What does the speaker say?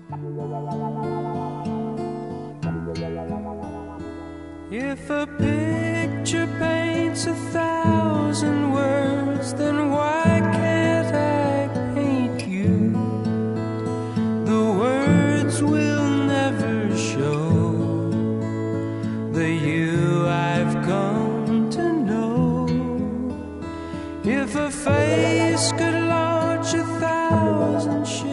If a picture paints 1,000 words, then why can't I paint you? The words will never show the you I've come to know. If a face could launch 1,000 ships,